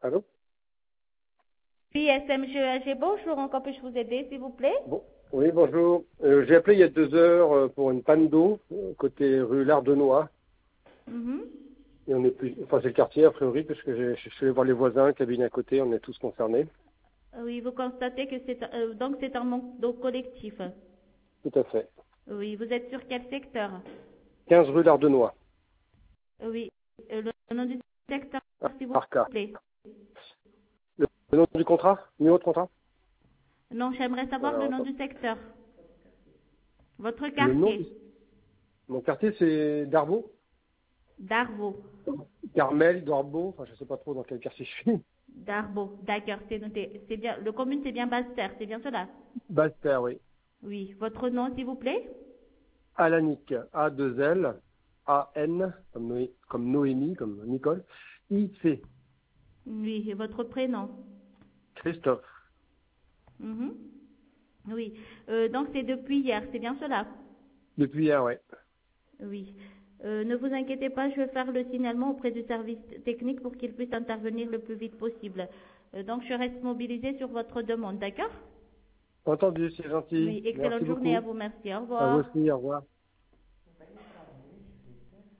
Allô? Oui, SMGEAG, bonjour, encore puis-je vous aider, s'il vous plaît? Bon. Oui, bonjour. J'ai appelé il y a 2 heures pour une panne d'eau, côté rue Lardenois. Mhm. Et on est plus, enfin, c'est le quartier, a priori, parce que je suis allé voir les voisins, cabine à côté, on est tous concernés. Oui, vous constatez que donc c'est un manque d'eau collectif. Tout à fait. Oui, vous êtes sur quel secteur? 15 rue Lardenois. Oui, le nom du secteur, s'il vous Arca. plaît. Le nom du contrat? Numéro de contrat? Non, j'aimerais savoir le Alors, nom attends. du secteur. Votre Le nom quartier, mon quartier, c'est Darbo. Darvaux. Carmel, Darbo. Enfin, je sais pas trop dans quel quartier je suis. Darvaux, d'accord, c'est noté. C'est bien, le commune, c'est bien Basse-Terre, c'est bien cela? Basse-Terre, oui. Oui, votre nom, s'il vous plaît? Alanic. A2L. A-N, comme Noémie, comme Nicole. I-C. Oui, et votre prénom? Christophe. Mhm. Oui, donc c'est depuis hier, c'est bien cela? Depuis hier, ouais. Oui. Ne vous inquiétez pas, je vais faire le signalement auprès du service technique pour qu'il puisse intervenir le plus vite possible. Donc je reste mobilisée sur votre demande, d'accord? Entendu, c'est gentil. Oui, excellente Merci journée à beaucoup. vous, merci, au À vous revoir. aussi, au revoir.